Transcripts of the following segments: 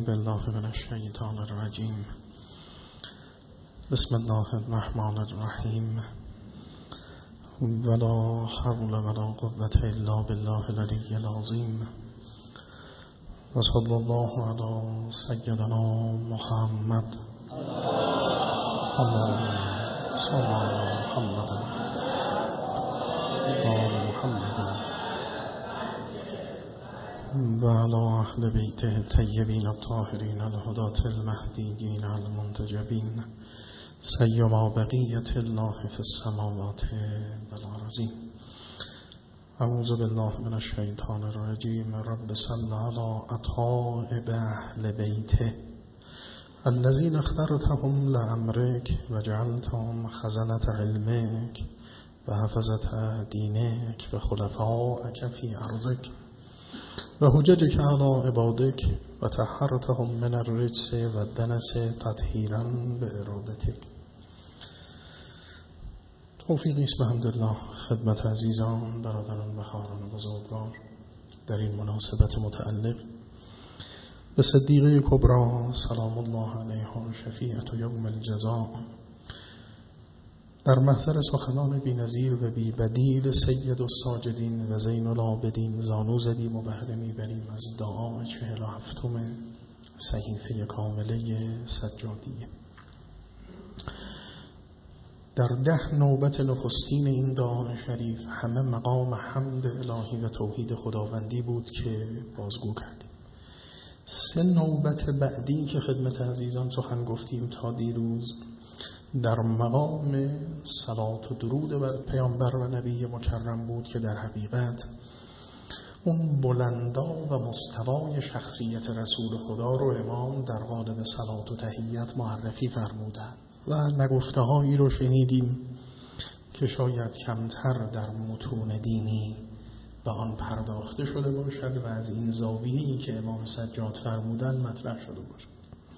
بالله من الشیطان الرجیم. بسم الله الرحمن الرحیم. ولا حول ولا قوة الا بالله العلی العظیم. و صلی الله علی سیدنا محمد. اللهم صل علی محمد و آل محمد و علی اهل بیت الطیبین الطاهرین الهداة المهدیین المنتجبین سیما بقیة الله فی السماوات والارضین. اعوذ بالله من الشیطان الرجیم. رب صل علی اطایب اهل بیته الذین اخترتهم لامرک و جعلتهم خزنة علمک و حفظة دینک و خلفاءک فی ارضک و حججک علی عبادک و طهرتهم من الرجس و الدنس تطهیرا بارادتک. توفیقی است بحمدالله خدمت عزیزان، برادران و خواهران بزرگوار در این مناسبت متعلق به صدیقه کبری سلام الله علیها شفیعة یوم الجزاء در محضر سخنان بی‌نظیر و بی‌بدیل سید الساجدین و زین العابدین زانو زدیم و بهره می‌بریم از دعا 47 صحیفه کامله سجادیه. در 10 نوبت نخستین این دعا شریف همه مقام حمد الهی و توحید خداوندی بود که بازگو کردیم. 3 نوبت بعدی که خدمت عزیزان سخن گفتیم تا دیروز در مقام صلات و درود بر پیامبر و نبی مکرم بود که در حقیقت اون بلندا و مستوای شخصیت رسول خدا رو امام در قالب صلات و تحیت معرفی فرمودند و نگفته هایی رو شنیدیم که شاید کمتر در متون دینی به آن پرداخته شده باشد و از این زاویه‌ای که امام سجاد فرمودن مطرح شده باشد.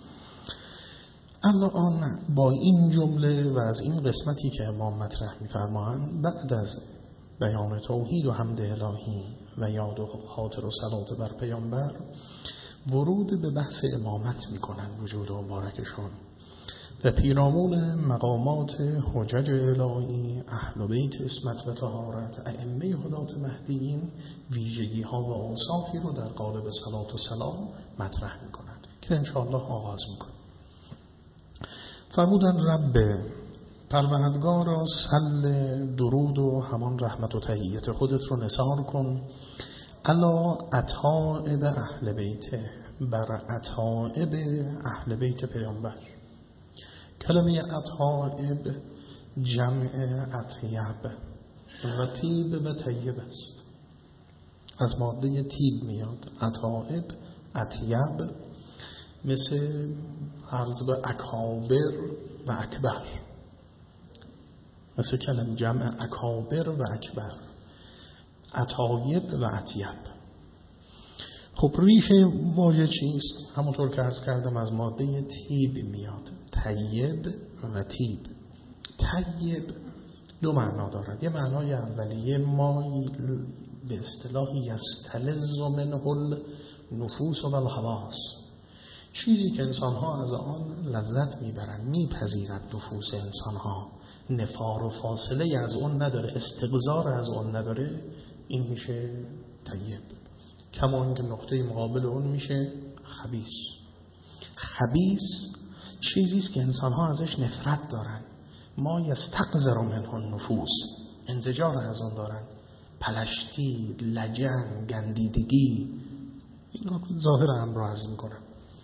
الان با این جمله و از این قسمتی که امام مطرح می‌فرمایند بعد از بیان توحید و حمد الهی و یاد و خاطر و صلات بر پیامبر ورود به بحث امامت می‌کنند وجود مبارکشون و پیرامون مقامات حجج الهی اهل بیت عصمت و طهارت ائمه هدات مهدیین ویژگی‌ها و اوصافی رو در قالب صلات و سلام مطرح می‌کنند که انشاءالله آغاز می‌کنیم. فرمودن رب پروردگارا صل درود و همان رحمت و تحیت خودت رو نثار کن علی اطایب اهل بیته، بر اطایب اهل بیت پیامبر. کلمه اطایب جمع اطیب و طیب و طیب است، از ماده طیب میاد. اطایب اطیب مثل عرض به اکابر و اکبر، مثل کلمه جمع اکابر و اکبر، اطایب و اطیب. خب ریشه واژه چیست؟ همونطور که عرض کردم از ماده طیب میاد، طیب و طیب. طیب 2 معنا دارد. یه معنای اولیه ما به اصطلاح یستلذ منه النفوس و الحواس، چیزی که انسان‌ها از آن لذت میبرند، میپذیرد نفوس انسان‌ها، نفار و فاصله از اون نداره، استقذار از اون نداره، این میشه طیب. کما اینکه نقطه مقابل اون میشه خبیث. خبیث چیزی است که انسان‌ها ازش نفرت دارن، ما یستقذر منه النفوس، انزجار از اون دارن، پلشتی، لجن، گندیدگی. این ظاهر امر رو عرض میکنم.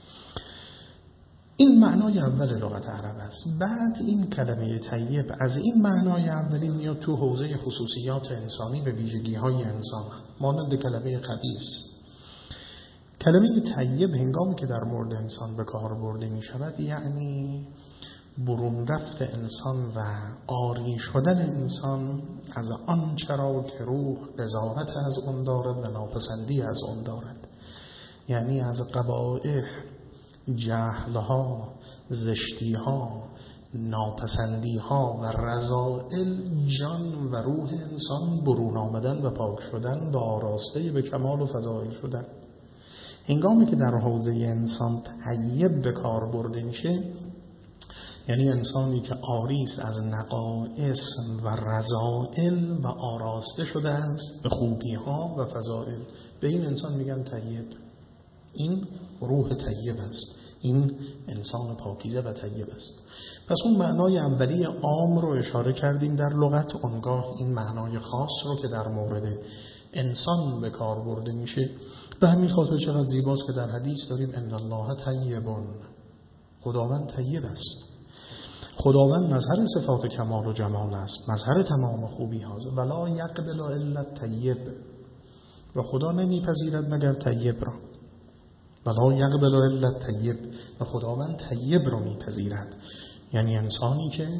این معنای اول لغت عرب است. بعد این کلمه طیب از این معنای اولی میاد تو حوزه خصوصیات انسانی و ویژگی‌های انسان، مانند کلمه خبیث. کلمه طیب هنگامی که در مورد انسان به کار برده می شود یعنی برون رفت انسان و عاری شدن انسان از آن چرا که روح قضاوت از اون دارد و ناپسندی از اون دارد، یعنی از قبائح، جهلها، زشتیها، ناپسندیها و رذائل جان و روح انسان برون آمدن و پاک شدن و آراسته به کمال و فضایل شدن. هنگامی که در حوزه انسان طیب به کار برده میشه، یعنی انسانی که عاری است از نقائص و رذائل و آراسته شده است به خوبی ها و فضائل، به این انسان میگن طیب. این روح طیب است، این انسان پاکیزه و طیب است. پس اون معنای اولی عام رو اشاره کردیم در لغت، اونگاه این معنای خاص رو که در مورد انسان به کار برده میشه. به همین خاطر چقدر زیباست که در حدیث داریم ان الله طیبون، خداوند طیب است. خداوند مظهر صفات کمال و جمال است، مظهر تمام خوبی هاست. ولا یقبل الا الطیب، و خدا نمیپذیرد مگر طیب را. ولا یقبل الا الطیب، و خداوند طیب را میپذیرد، یعنی انسانی که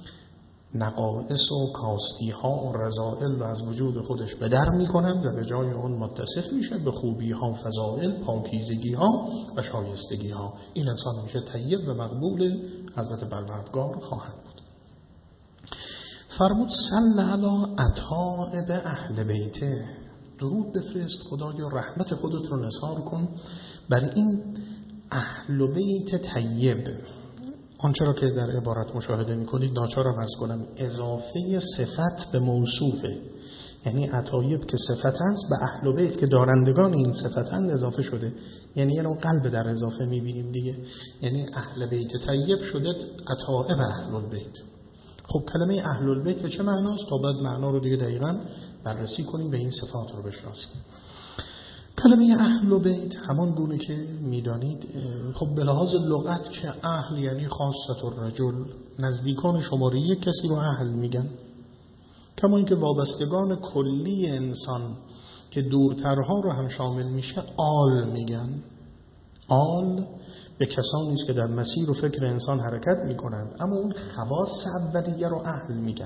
نقائص و کاستی ها و رذائل رو از وجود خودش به در میکنند و به جای اون متصف میشه به خوبی ها، فضائل، پاکیزگی ها و شایستگی ها. این انسان میشه طیب و مقبول حضرت پروردگار خواهد بود. فرمود صل علی اطایب اهل بیته، درود بفرست خدایا، رحمت خودت رو نثار کن بر این اهل بیت طیب. آنچه را که در عبارت مشاهده میکنید ناچارم عرض کنم اضافه صفت به موصوفه، یعنی اطایب که صفت است به اهل بیت که دارندگان این صفتند اضافه شده، یعنی یه نوع قلب در اضافه میبینیم دیگه، یعنی اهل بیت طیب شده اطایب اهل بیت. خب کلمه اهل بیت به چه معناست؟ تا بعد معنا رو دیگه دقیقاً بررسی کنیم، به این صفات رو بشناسیم. کلمه اهل بیت همان گونه که میدانید، خب به لحاظ لغت که اهل یعنی خاصة الرجل، نزدیکان شماره یک کسی رو اهل میگن، کما اینکه وابستگان کلی انسان که دورترها رو هم شامل میشه آل میگن. آل به کسانی است که در مسیر و فکر انسان حرکت میکنند، اما اون خواص اولیه رو اهل میگن.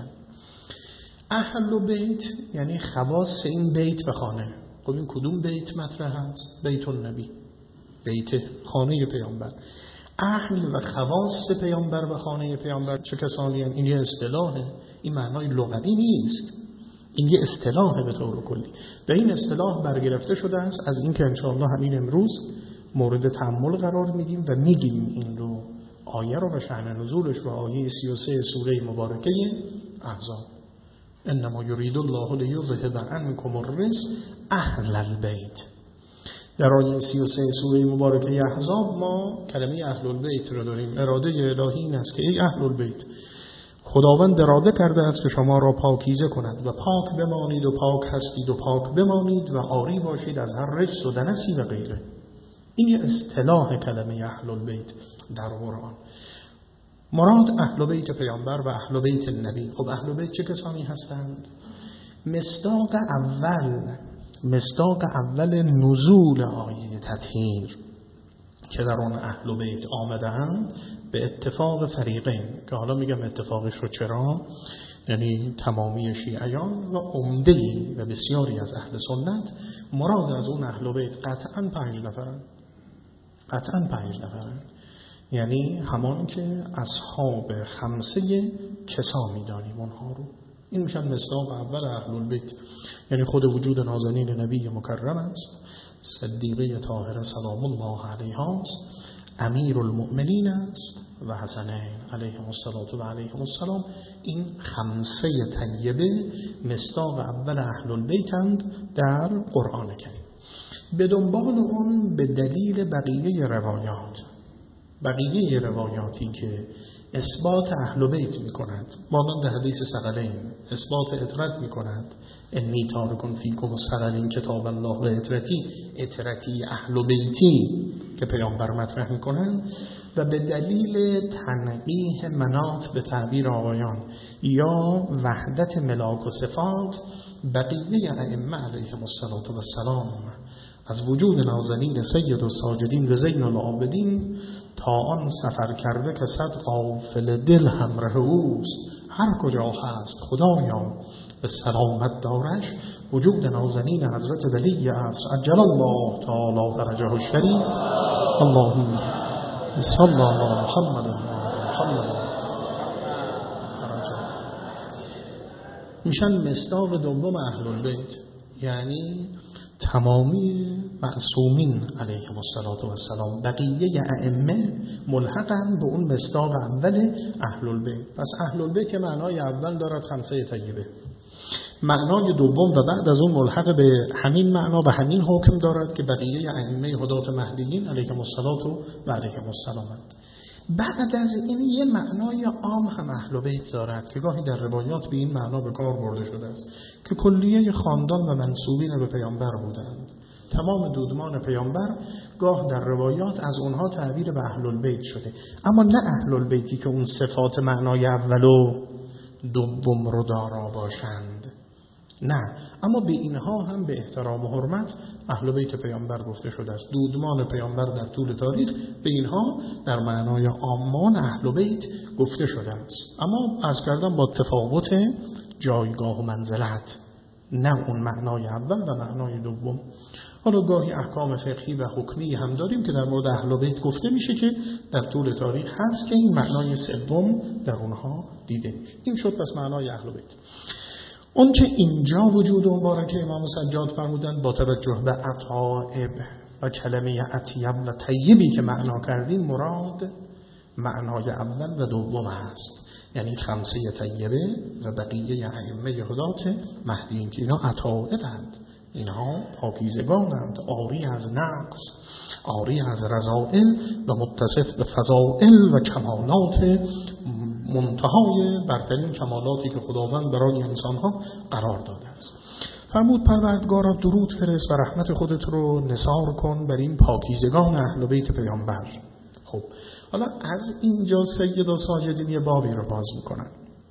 اهل بیت یعنی خواص این بیت به خانه. خب این کدوم بیت مطرح هست؟ بیت النبی، بیت خانه پیامبر. اهل و خواص پیامبر و خانه پیامبر چه کسانی هستند؟ این یه اصطلاحه، این معنای لغوی نیست، این یه اصطلاحه به طور کلی. به این اصطلاح برگرفته شده است از این که انشاءالله همین امروز مورد تأمل قرار میدیم و میگیم این رو، آیه رو و شأن نزولش و آیه 33 سوره مبارکه احزاب. انما یرید الله لیذهب عنکم الرجس اهل البیت. در آیه 33 سوره مبارکه احزاب ما کلمه اهل البیت رو داریم. اراده الهی این است که ای اهل البیت، خداوند اراده کرده است که شما را پاکیزه کند و پاک بمانید و پاک هستید و پاک بمانید و عاری باشید از هر رجس و دنسی و غیره. این یه اصطلاح کلمه اهل البیت در قرآن. مراد اهل بیت پیامبر و اهل بیت نبی. خب اهل بیت چه کسانی هستند؟ مصداق اول نزول آیه تطهیر که در آن اهل بیت آمده‌اند به اتفاق فریقین، که حالا میگم اتفاقش رو چرا، یعنی تمامی شیعیان و عمده‌ای و بسیاری از اهل سنت، مراد از اون اهل بیت قطعاً 5 نفرن. یعنی همان که اصحاب خمسه کسا میدانیم اونها رو. این میشن مصداق اول اهل البیت، یعنی خود وجود نازنین نبی مکرم است، صدیقه طاهره سلام الله علیها است، امیر المؤمنین است و حسنین علیهم الصلاة و علیهم السلام. این خمسه طیبه مصداق اول اهل البیتند در قرآن کریم. به دنبال اون به دلیل بقیه روایاتی که اثبات اهل بیت می کند، مانند حدیث ثقلین اثبات اطرت می کند، انی تارکن فیکم الثقلین کتاب الله و اطرتی اهل بیتی که پیامبر مطرح می کنند، و به دلیل تنقیح مناط به تعبیر آقایان یا وحدت ملاک و صفات بقیه ائمه علیهم السلام از وجود نازنین سید الساجدین و زین العابدین تا آن سفر کرده که 100 قافله دل همراه اوست، هر کجا هست خدایا به سلامت دارش. وجود نازنین حضرت ولی است عجل الله تعالی فرجه الشریف. اللهم صل علی محمد میشن مصداق دوم اهل البیت، یعنی تمامی معصومین علیهم السلام. بقیه ائمه ملحقن به اون مصداق اول اهل البیت. پس اهل البیت که معنای اول دارد خمسه طیبه، معنای دوم و بعد از اون ملحق به همین معنا و همین حکم دارد که بقیه ائمه هدات مهدیین علیهم السلام. بعد از این یه معنای عام هم اهل بیت دارد که گاهی در روایات به این معنا به کار برده شده است که کلیه خاندان و منسوبین به پیامبر بودند. تمام دودمان پیامبر گاه در روایات از اونها تعبیر به اهل البیت شده، اما نه اهل البیتی که اون صفات معنای اول و دوم رو دارا باشند، نه، اما به اینها هم به احترام و حرمت اهل بیت پیامبر گفته شده است. دودمان پیامبر در طول تاریخ به اینها در معنای عامان اهل بیت گفته شده است، اما عرض کردم با تفاوت جایگاه و منزلت، نه اون معنای اول و معنای دوم. حالا گاهی احکام فقهی و حکمی هم داریم که در مورد اهل بیت گفته میشه که در طول تاریخ هست که این معنای سوم در اونها دیده میشه. این شد پس معنای اهل بیت. اون که اینجا وجود مبارکه امام سجاد فرمودن با توجه به اطایب و کلمه اطیب و طیبی که معنا کردیم، مراد معنای اول و دوم هست، یعنی خمسه طیبه و بقیه ائمه هدات مهدیین که اینا اطایبند، اینها پاکیزگانند، عاری از نقص، عاری از رذائل و متصف به فضائل و کمالات منتهای برترین کمالاتی که خداوند برای انسانها قرار داده است. فرمود پروردگارا درود فرست و رحمت خودت رو نثار کن بر این پاکیزگان اهل بیت پیامبر. خب حالا از اینجا سید و ساجدین یه بابی رو باز میکنن.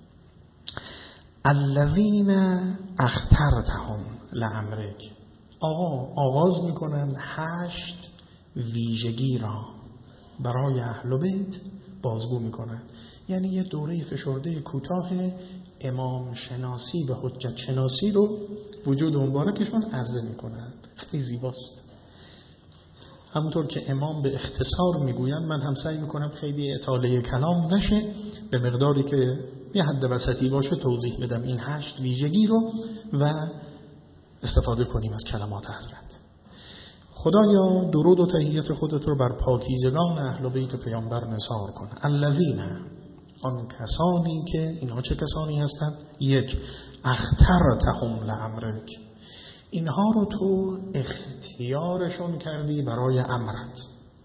الذین اخترتهم لامرک. آغاز میکنن 8 ویژگی را برای اهل بیت بازگو میکنن، یعنی یه دوره فشرده کوتاه امام شناسی و حجت شناسی رو وجود مبارکشون عرضه میکنن. خیلی زیباست. همونطور که امام به اختصار میگوین، من هم سعی میکنم خیلی اطاله کلام نشه، به مقداری که یه حد وسطی باشه توضیح بدم این 8 ویژگی رو و استفاده کنیم از کلمات حضرت. خدایا درود و تحیت خودت رو بر پاکیزگان اهل بیت پیامبر نثار کن. الذین، آن کسانی که، اینها چه کسانی هستند؟ 1. اخترتهم لامرک، اینها رو تو اختیارشون کردی برای امرت.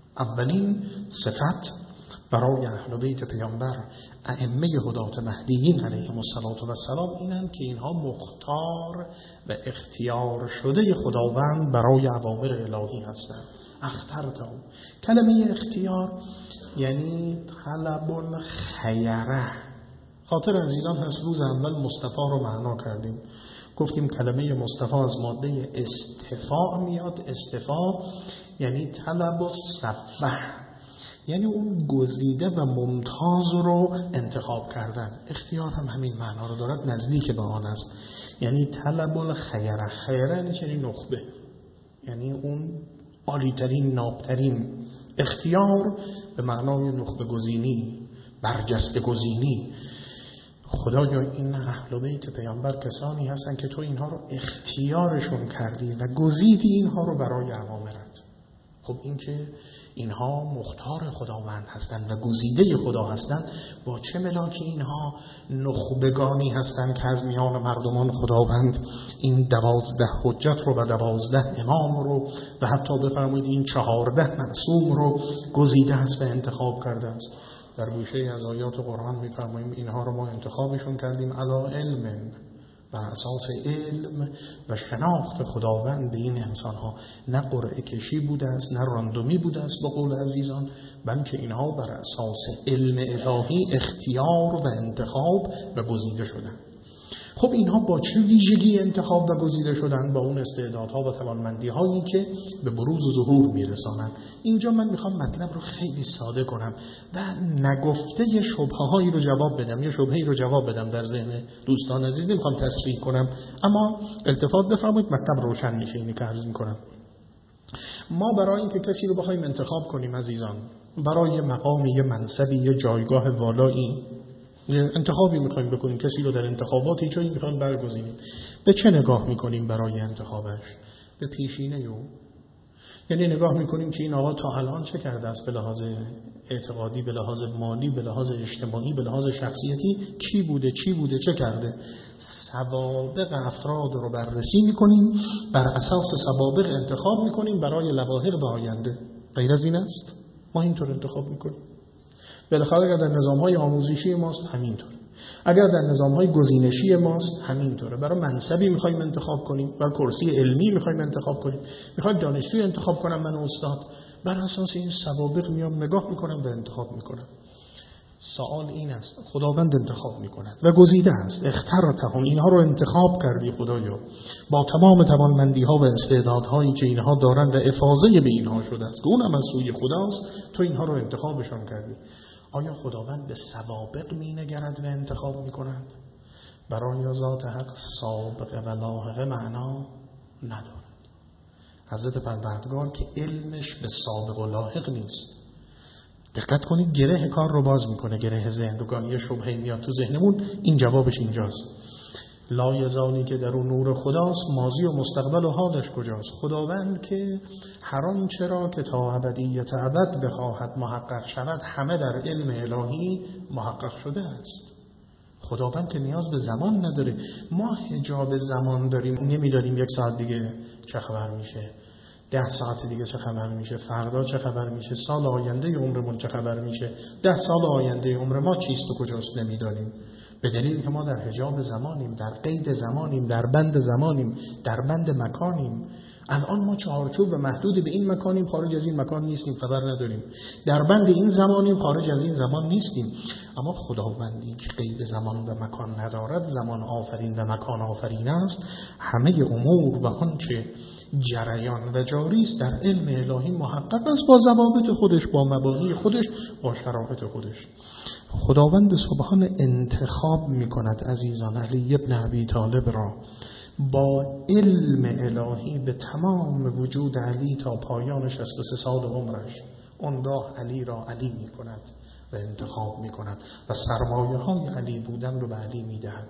اولین صفت برای اهل بیت پیامبر ائمه هدات مهدیین علیهم السلام اینند که اینها مختار و اختیار شده خداوند برای اوامر الهی هستند. اخترتهم، کلمه اختیار یعنی طلب الخیره. خاطر عزیزان هست روز اول مصطفی رو معنا کردیم، گفتیم کلمه مصطفی از ماده استفاء میاد. استفاء یعنی طلب الصفوه، یعنی اون گزیده و ممتاز رو انتخاب کردن. اختیار هم همین معنا رو دارد، نزدیک به آن است، یعنی طلب الخیره. خیره یعنی نخبه، یعنی اون عالی‌ترین نابترین. اختیار به معنای نخبه گزینی، برجسته گزینی. خدایا این اهل بیت پیامبر کسانی هستن که تو اینها رو اختیارشون کردی و گزیدی اینها رو برای اوامرت. خب این که اینها مختار خداوند هستند و گزیده خدا هستند، با چه ملاکی اینها نخبگانی هستند که از میان مردمان خداوند این 12 حجت رو و 12 امام رو و حتی بفرمایید این 14 معصوم رو گزیده است و انتخاب کرده است. در گوشه از آیات قرآن می‌فرماییم اینها رو ما انتخابشون کردیم علی علم، بر اساس علم و شناخت خداوند به این انسان‌ها. نه قرعه کشی بوده است، نه راندومی بوده است به قول عزیزان، بلکه اینها بر اساس علم الهی اختیار و انتخاب و گزیده شدند. خب اینها با چه ویژگی انتخاب و گزیده شدن؟ با اون استعدادها و توانمندی‌هایی که به بروز و ظهور میرسانند. اینجا من میخوام مطلب رو خیلی ساده کنم و نگفته شبهه‌هایی رو جواب بدم، یا شبهه‌ای رو جواب بدم در ذهن دوستان عزیز، نمیخوام تصریح کنم، اما التفات بفرمایید مطلب روشن میشه. اینی که عرض میکنم، ما برای اینکه کسی رو بخوایم انتخاب کنیم عزیزان، برای مقام، یه منصبی، یه جایگاه والایی انتخابی میخوایم بکنیم، کسی رو در انتخاباتی جایی میخوایم برگزینیم، به چه نگاه میکنیم برای انتخابش؟ به پیشینه او، یعنی نگاه میکنیم که این آقا تا الان چه کرده است به لحاظ اعتقادی، به لحاظ مالی، به لحاظ اجتماعی، به لحاظ شخصیتی، کی بوده، چی بوده، چه کرده. سوابق افراد رو بررسی میکنیم، بر اساس سوابق انتخاب میکنیم برای لواحق به آینده. غیر از این است؟ ما اینطور انتخاب میکنیم. بالاخره اگر در نظام‌های آموزشی ماست همینطور، اگر در نظام‌های گزینشی ماست همینطوره. برای منصبی می‌خوایم انتخاب کنیم، برای کرسی علمی می‌خوایم انتخاب کنیم، می‌خوایم دانشجوی انتخاب کنم من استاد، بر اساس این سوابق میام نگاه می‌کنم و انتخاب می‌کنم. سوال این است، خداوند انتخاب می‌کند و گزیده است، اخترتهم، اینها رو انتخاب کردی خدایا با تمام توانمندی‌ها و استعدادهایی که اینها دارند و افاضه به اینها شده است، اونم از سوی خداست، تو اینها رو انتخابشون کردی. آیا خداوند به سوابق می‌نگرد و انتخاب می‌کند؟ برای ذات حق سابقه و لاحقه معنا ندارد. حضرت پروردگار که علمش به سابق و لاحق نیست. دقت کنید، گره کار رو باز میکنه، گره ذهن رو. گاهی شبهه میاد تو ذهنمون، این جوابش اینجاست. لا یزالی که در اون نور خداست، ماضی و مستقبل و حالش کجاست؟ خداوند که هر آنچه را که تا ابدیت ابد بخواهد محقق شود همه در علم الهی محقق شده است. خداوند که نیاز به زمان نداره. ما حجاب زمان داریم، نمیداریم یک ساعت دیگه چه خبر میشه، 10 ساعت دیگه چه خبر میشه، فردا چه خبر میشه، سال آینده عمرمون چه خبر میشه، 10 سال آینده عمر ما چیست و کجاست نمیدانیم. به دلیل که ما در حجاب زمانیم، در قید زمانیم، در بند زمانیم، در بند مکانیم. الان ما چارچوب و محدود به این مکانیم، خارج از این مکان نیستیم، خبر نداریم. در بند این زمانیم، خارج از این زمان نیستیم. اما خداوندی که قید زمان و مکان ندارد، زمان آفرین و مکان آفرین است، همه امور و آنچه جریان و جاری است در علم الهی محقق است، با ضوابط خودش، با مبانی خودش، با شرایط خودش. خداوند سبحان انتخاب می‌کند عزیزان علی ابن ابی طالب را با علم الهی به تمام وجود علی تا پایان 63 سال عمرش. اونگاه علی را علی می‌کند و انتخاب می‌کند و سرمایه‌های علی بودن رو به علی می‌دهد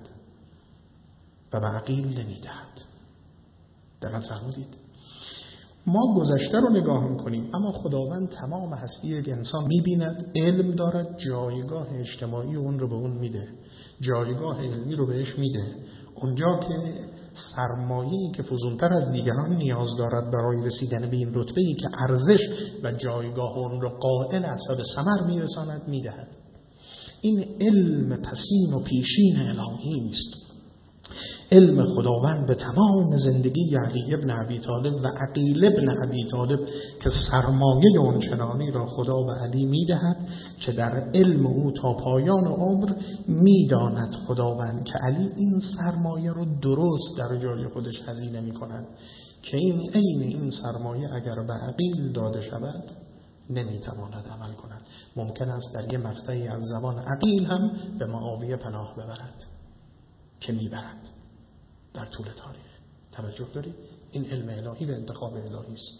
و به عقیل نمی‌دهد. دقیق فرمودید؟ ما گذشته رو نگاه میکنیم، اما خداوند تمام هستی یک انسان میبیند، علم دارد، جایگاه اجتماعی اون رو به اون میده، جایگاه علمی رو بهش میده. اونجا که سرمایه‌ای که فزونتر از دیگران نیاز دارد برای رسیدن به این رتبه‌ای که ارزش و جایگاه اون رو قائل است و به ثمر میرساند میدهد. این علم پسین و پیشین الهی است. علم خداوند به تمام زندگی علی ابن ابی طالب و عقیل ابن ابی طالب که سرمایه اونچنانی را خدا به علی میدهد که در علم او تا پایان عمر میداند خداوند که علی این سرمایه رو درست در جای خودش هزینه میکند که این عین این سرمایه اگر به عقیل داده شود نمیتواند عمل کند. ممکن است در یه مقطعی از زمان عقیل هم به معاویه پناه ببرد که میبرد در طول تاریخ. توجه دارید؟ این علم الهی و انتخاب الهی است.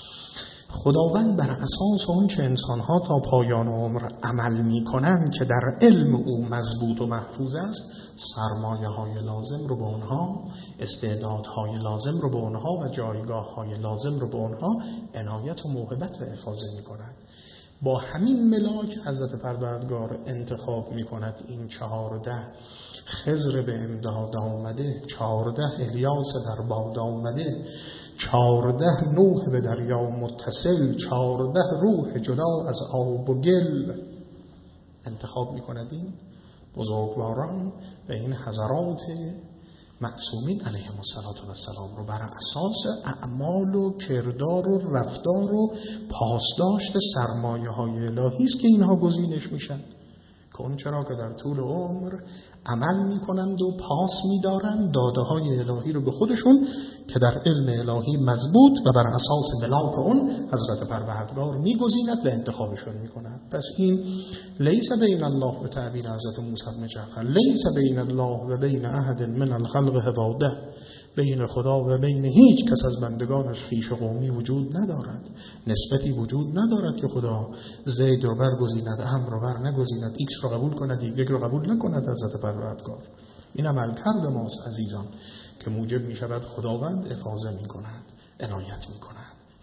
خداوند بر اساس اون چه انسان‌ها تا پایان عمر عمل می‌کنند که در علم او مضبوط و محفوظ است، سرمایه‌های لازم رو به اونها، استعدادهای لازم رو به اونها و جایگاه‌های لازم رو به اونها عنایت و موهبت و افاضه می‌کند. با همین ملاک حضرت پروردگار انتخاب می‌کند این 14 خضر به امداد آمده، 14 الیاس در باد آمده، 14 نوح به دریا متصل، 14 روح جدا از آب و گل. انتخاب می‌کند این بزرگواران و این حضرات معصومین علیهم السلام رو بر اساس اعمال و کردار و رفتار و پاسداشت سرمایه‌های الهی است که اینها گزینش میشن، که اون چرا که در طول عمر عمل میکنند و پاس میدارند داده‌های الهی رو به خودشون که در علم الهی مضبوط و بر اساس ملاک اون حضرت پروردگار میگزیند و انتخابشون میکند. پس این لیس بین الله و تعبیر حضرت موسی بن جعفر، لیس بین الله و بین احد من الخلق حواده، بین خدا و بین هیچ کس از بندگانش خویش قومی وجود ندارد، نسبتی وجود ندارد که خدا زید رو برگزیند، عمرو رو بر نگزیند، ایکس رو قبول کند یک رو قبول نکند. حضرت پروردگار این عمل کرده ماست عزیزان که موجب می شود خداوند افاضه می کند، عنایت می کند،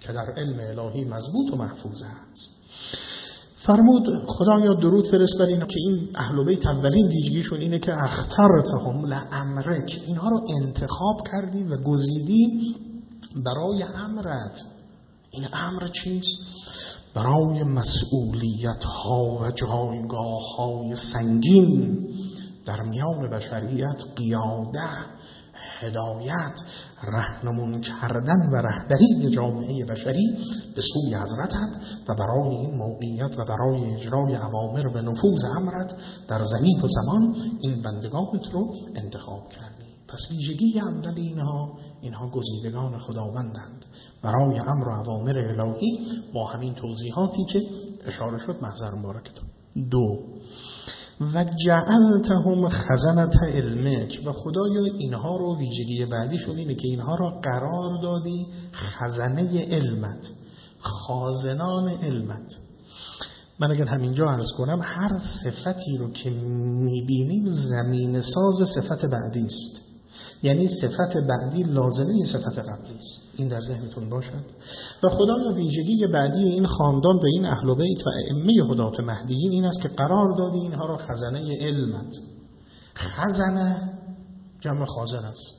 که در علم الهی مضبوط و محفوظ است. فرمود خدایا درود فرست بر اینا که این اهل بیت اولین ویژگیشون اینه که اخترتهم لامرک، اینها رو انتخاب کردی و گزیدی برای امرت. این امر چیست؟ برای مسئولیت ها و جایگاه های سنگین در میان بشریت قیاده، هدایت، راهنمون کردن و رهبری جامعه بشری به سوی حضرتت و برای این موقعیت و برای اجرای اوامر و نفوذ امرت در زمین و زمان این بندگانت رو انتخاب کردی. پس ویژگی اول اینها گزیدگان خداوندند برای امر و اوامر الهی با همین توضیحاتی که اشاره شد محضر مبارکتون. 2 و جعلتهم خزنة علمک، و خدایا اینها رو ویژگی بعدیشون اینه که اینها رو قرار دادی خزنه علمت، خازنان علمت. من اگر همینجا عرض کنم هر صفتی رو که میبینیم زمین ساز صفت بعدی است، یعنی صفت بعدی لازمه صفت قبلی است. این در ذهنتون باشد. و خدایا ویژگی بعدی این خاندان و این اهل بیت و ائمه هدات مهدیین این است که قرار دادی اینها را خزنه علمت. خزنه جمع خازن است.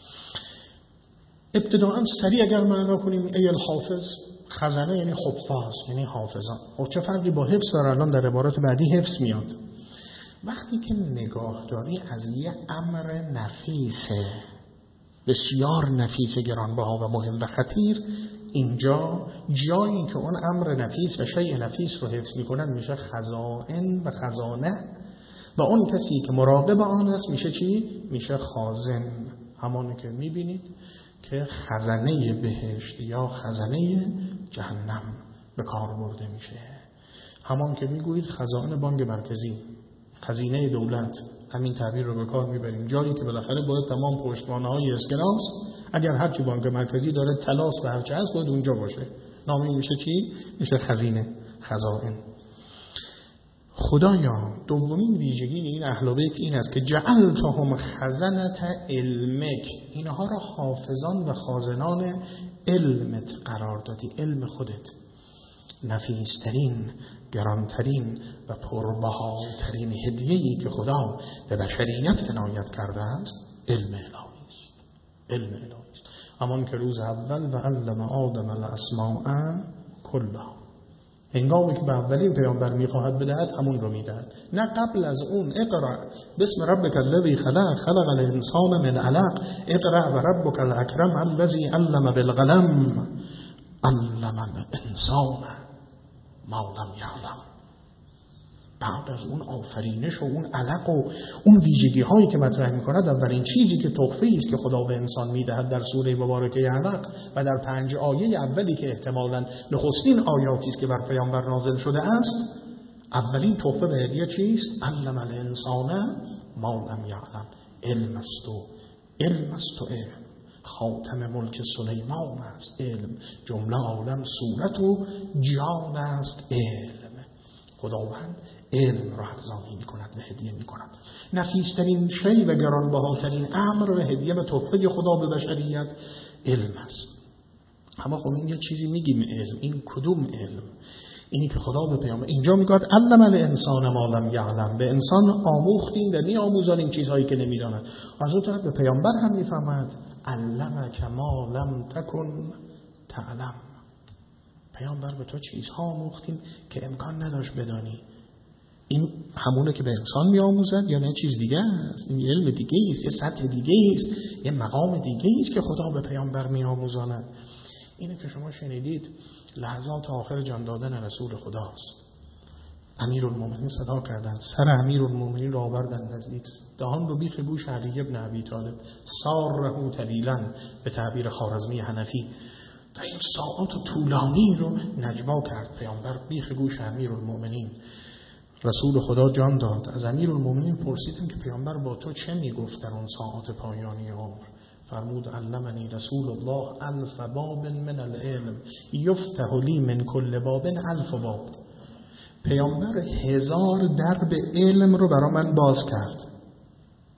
ابتداءً سریع اگر معنا کنیم ای الحافظ، خزنه یعنی حفاظ، یعنی حافظان. خب چه فرقی با حفظ داره؟ الان در عبارات بعدی حفظ میاد. وقتی که نگاه داری از یه امر نفیسه، بسیار نفیس، گرانبها و مهم و خطیر، اینجا جایی که اون امر نفیس و شیء نفیس رو حفظ میکنن میشه خزائن و خزانه، و اون کسی که مراقب آن است میشه چی؟ میشه خازن. همانی که میبینید که خزانه بهشت یا خزانه جهنم به کار برده میشه. همان که میگویید خزائن بانک مرکزی، خزینه دولت، همین تعبیر رو به کار میبریم. جایی که بالاخره باید تمام پشتوانه‌های اسکناس، اگر هرچی بانک مرکزی داره تلاس و هرچی هست باید اونجا باشه. نامی میشه چی؟ میشه خزینه، خزائن. خدایا دومین ویژگی این اهل بیت این است که جعلتهم خزنة علمک، اینها را حافظان و خازنان علمت قرار دادی. علم خودت، نفیسترین، گرانترین و پربهاترین هدیه‌ای که خدا به بشریت عنایت کرده است علم الهی است. علم الهی است. همان که روز اول و علم آدم الاسماء کلها، هنگامی که به اولین پیامبر میخواهد بدهد همون رو میدهد، نه قبل از اون. اقرأ بسم ربک الذی خلق، خلق الانسان من علق، اقرأ و ربک الاکرم الذی علم بالقلم، علم الانسان ما لم یعلم. بعد از اون آفرینش و اون علق و اون ویژگی هایی که مطرح میکند، اولین چیزی که تحفه است که خدا به انسان میدهد در سوره مبارکه علق و در 5 آیه اولی که احتمالاً نخستین آیاتی است که بر پیامبر نازل شده است، اولین تحفه و هدیه چیست؟ علم الانسان ما لم یعلم. علم است و علم است و علم. خاتم ملک سلیمان است علم، جمله عالم صورت و جان است علم. خداوند علم را ارزانی می کند و هدیه می کند. نفیسترین شی و گرانبهاترین امر و هدیه و تحفه خدا به بشریت علم است. اما خب این یه چیزی میگیم علم، این کدوم علم؟ اینی که خدا به پیامبر اینجا میگه علم الانسان ما لم یعلم، به انسان آموختیم و میآموزانیم چیزهایی که نمیداند. از اون طرف به پیامبر هم میفهمد علمک ما لم تکن تعلم. پیامبر به تو چیزها آموختیم که امکان نداشت بدانی. این همونه که به انسان میآموزد یا نه چیز دیگه است؟ این علم دیگه است، یه سطح دیگه است، یه مقام دیگه است که خدا به پیامبر میآموزاند. اینه که شما شنیدید لحظات آخر جان دادن رسول خداست. امیرالمومنین صدا کردند، سر امیرالمومنین را آوردند نزدیک، دهان رو بیخ گوش علی ابن ابی طالب، ساره طویلا به تعبیر خوارزمی حنفی، و این ساعات طولانی رو نجوا کرد پیامبر بیخ گوش امیرالمومنین. رسول خدا جان داد. از امیرالمومنین پرسیدن که پیامبر با تو چه میگفت در اون ساعات پایانی عمر؟ فرمود علمنی رسول الله 1000 باب من العلم یفتح لی من کل باب 1000 باب. پیامبر 1000 درب علم رو برا من باز کرد.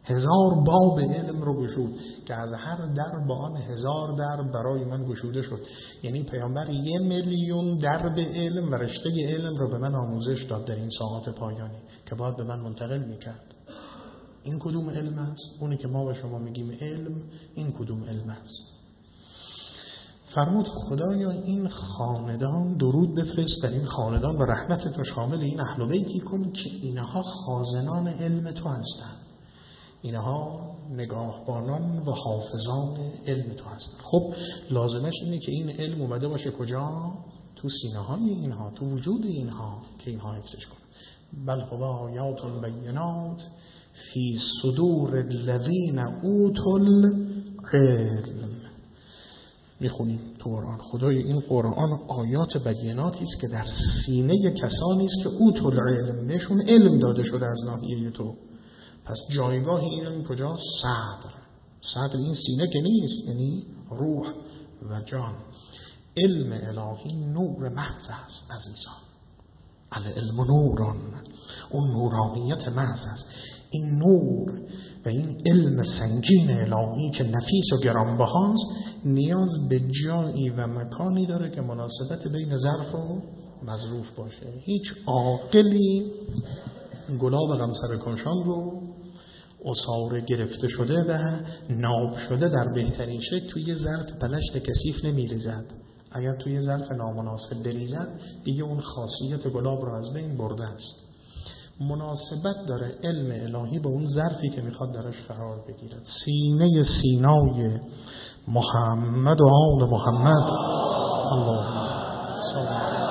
1000 باب علم رو گشود که از هر در با آن 1000 در برای من گشوده شد. یعنی پیامبر 1,000,000 درب علم و رشته علم رو به من آموزش داد در این ساعات پایانی که باید به من منتقل میکرد. این کدوم علم است؟ اونی که ما به شما میگیم علم، این کدوم علم است؟ فرمود خدایا این خاندان درود بفرست بر این خاندان و رحمت تو شامل این اهل بیتی کن که اینها خازنان علم تو هستند، اینها نگاهبانان و حافظان علم تو هستند. خب لازمش اینه که این علم اومده باشه کجا؟ تو سینه های اینها، تو وجود اینها، که اینها حفظش کنن. بل هو آیات بینات فی صدور الذین اوتوا العلم. میخونیم تو قرآن، خدای این قرآن آیات بیناتی است که در سینه کسانی است که اوتوا العلم، بهشون علم داده شده از ناحیه تو. پس جایگاه این علم کجا؟ صدر این سینه که نیست، یعنی روح و جان. علم الهی نور محض است عزیزان. العلم نوران، اون نورانیت محض است. این نور و این علم سنگین الهی که نفیس و گرانبهاست نیاز به جایی و مکانی داره که مناسبت بین ظرف و مظروف باشه. هیچ عاقلی گلاب غمسر کاشان رو عصاره گرفته شده و ناب شده در بهترین شکل توی ظرف پلشت کثیف نمیریزد. اگر توی ظرف نامناسب بریزد دیگه اون خاصیت گلاب رو از بین برده است. مناسبت داره علم الهی با اون ظرفی که میخواد درش قرار بگیرد. سینه سینای محمد و آل محمد، اللهم صل علی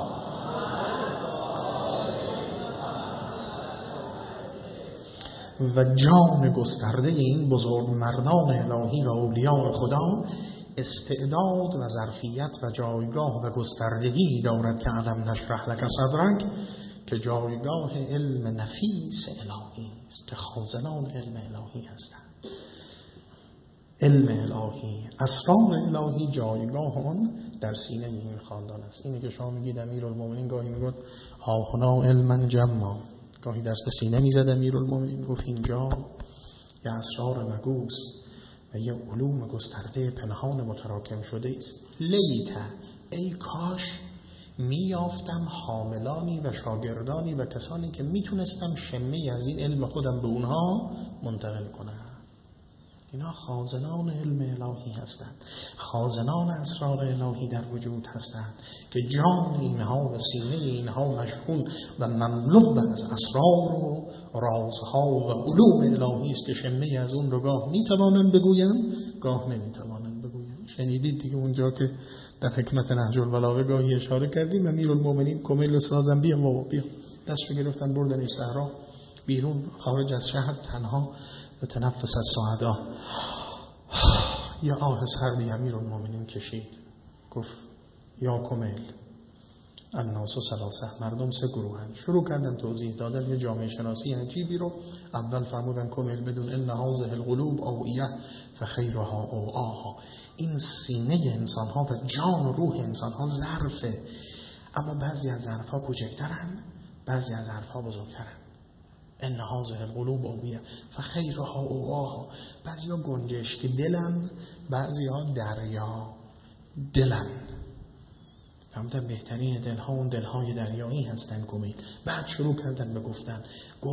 و جان گسترده این بزرگ مردان الهی و اولیاء خدا استعداد و ظرفیت و جایگاه و گستردگی دارد که علم نشرح لک صدرک، که جایگاه علم نفیس الهی است که خازنان علم الهی هستند. علم الهی، اسرار الهی جایگاه آن در سینه این خاندان است. اینه که شما میگید امیرالمومنین گاهی میگه هاهنا علما جما، گاهی دست به سینه میزد امیرالمومنین گفت اینجا یه اسرار مگوس و یه علوم گسترده پنهان متراکم شده است. لیت، ای کاش میافتم حاملانی و شاگردانی و کسانی که میتونستم شمه از این علم خودم به اونها منتقل کنم. اینا خازنان علم الهی هستند، خازنان اسرار الهی در وجود هستند که جان اینها و سینه اینها مشغول و مملو از اسرار و رازها و علوم الهی است که شمه از اون رو گاه میتوانند بگویم گاه نمیتوانند بگویم. شنیدید دیگه اونجا که در حکمت نهج البلاغه گاهی اشاره کردیم امیرالمومنین کمیل سازم بیا بابا بیا، دستش گرفتن بردن صحرا بیرون خارج از شهر تنها و تنفس از سعدا. یا آه سردی امیرالمومنین کشید، گفت یا کمیل الناس ثلاثه، مردم سه گروهن. شروع کردن توضیح دادن یه جامعه شناسی عجیبی رو. اول فرمودن کمیل بدون ان هذه القلوب اوعیه فخیرها اوعاها، این سینه انسان ها و جان و روح انسان ها ظرفه، اما بعضی از ظرف ها کوچکترن، بعضی از ظرف ها بزرگترن. ان هذه القلوب اوعیه فخیرها اوعاها، بعضی ها گنجشک دلن، بعضی ها دریا دلن. فهمتن بهترین دلها اون دلهای دریایی هستن کمیل. بعد شروع کردن به گفتن،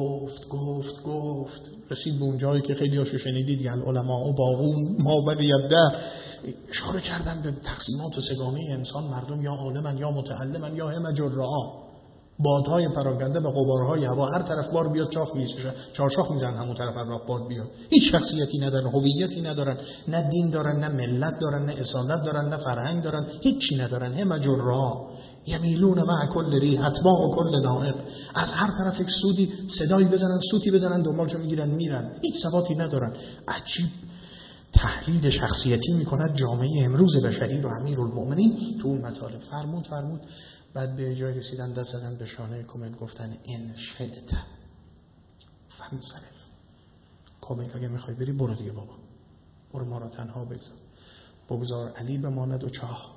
گفت رسید به اون جایی که خیلی هاشو شنیدید یعنی علماء باغون ما بقی الدهر، اشاره کردن به تقسیمات سگانه انسان، مردم یا عالمن یا متعلمن یا هم جرعا، بادهای پراکنده و غبارهای هوا، هر طرف بار بیاد چاخ میشه، چارچاخ میزنن همون طرف راه باد بیاد. هیچ شخصیتی ندارن، هویتی ندارن، نه دین دارن، نه ملت دارن، نه اصالت دارن، نه فرهنگ دارن، هیچی ندارن. هم جرا یمیلون مع کل ریح اتباع کل نائق، از هر طرف یک سودی صدایی بزنن، صوتی بزنن، دنبالشو میگیرن میرن، هیچ ثباتی ندارن. عجیب تحلیل شخصیتی میکند جامعه امروز بشری رو امیرالمومنین تو اون مطالب. فرمود بعد به جای رسیدن دست زدن به شانه کمیل گفتن این شئت فانصرف. کمیل اگه میخوای بری برو دیگه بابا، برو ما را تنها بگذار علی بماند و چاه،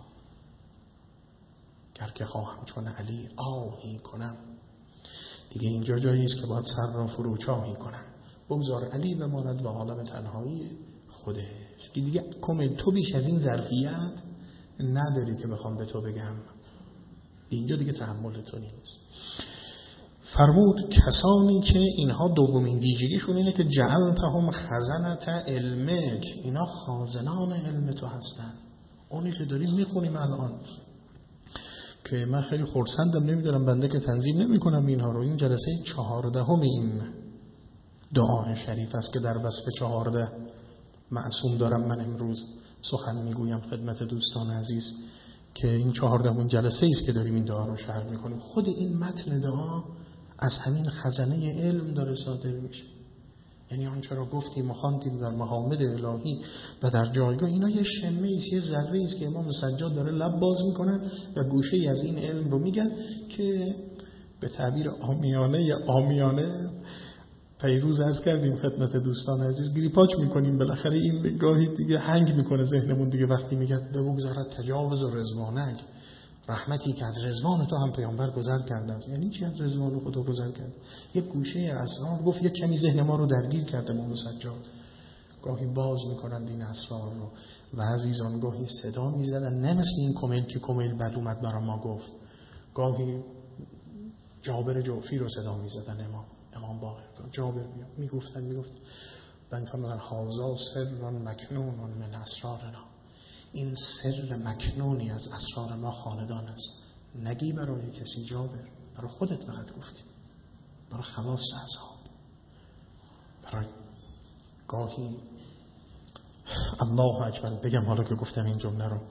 گر که خواهم چون علی آهی کنم. دیگه اینجا جایی است که باید سر را فرو چاهی کنم. بگذار علی بماند و عالم تنهایی خودش. دیگه کامل تو بیش از این ظرفیت نداری که بخوام به تو بگم، اینجا دیگه تحمل تو نیست. فرمود کسانی که اینها دومین ویژگیشون اینه که جعلتهم خزنت علمک، اینا خازنان علم تو هستن. اونی که داریم میخونیم الان که من خیلی خرسندم، نمیدونم بنده که تنظیم نمیکنم اینها رو. این جلسه 14 این دعا شریف است که در وصف 14 معصوم دارم من امروز سخن میگویم خدمت دوستان عزیز، که این 14 جلسه است که داریم این دعا رو شرح میکنیم. خود این متن دعا از همین خزانه علم داره صادر میشه. یعنی آنچه را گفتیم و خواندیم در محامد الهی و در جایگاه، اینا یه شمه ایست، یه ذره ایست که امام سجاد داره لب باز میکنن و گوشه ای از این علم رو میگن که به تعبیر عامیانه پیروز عرض کردیم خدمت دوستان عزیز، گریپاچ میکنیم بالاخره. این گاهی دیگه هنگ میکنه ذهنمون دیگه وقتی میگن به بگذارد تجاوز و رضوانک، رحمتی که از رضوان تو هم پیامبر گذر کردند. یعنی چی از رضوان خدا گذر کرد؟ یک گوشه اسرار گفت، یک کمی ذهن ما رو درگیر کرده امام سجاد. گاهی باز میکنند این اسرار رو و عزیزان گاهی صدا میزدن، نه مثل این کمیل که کمیل بعد اومد برای ما گفت. گاهی جابر جعفی رو صدا میزدن امام باقر جابر میگفتن بنفرمودن هازا سر مکنون من اسرارنا، این سر مکنونی از اسرار ما خاندان است، نگی برای کسی جابر، برای خودت فقط گفتی، برای خلاص اصحاب. برای گاهی الله اکبر بگم، حالا که گفتم این جمله رو،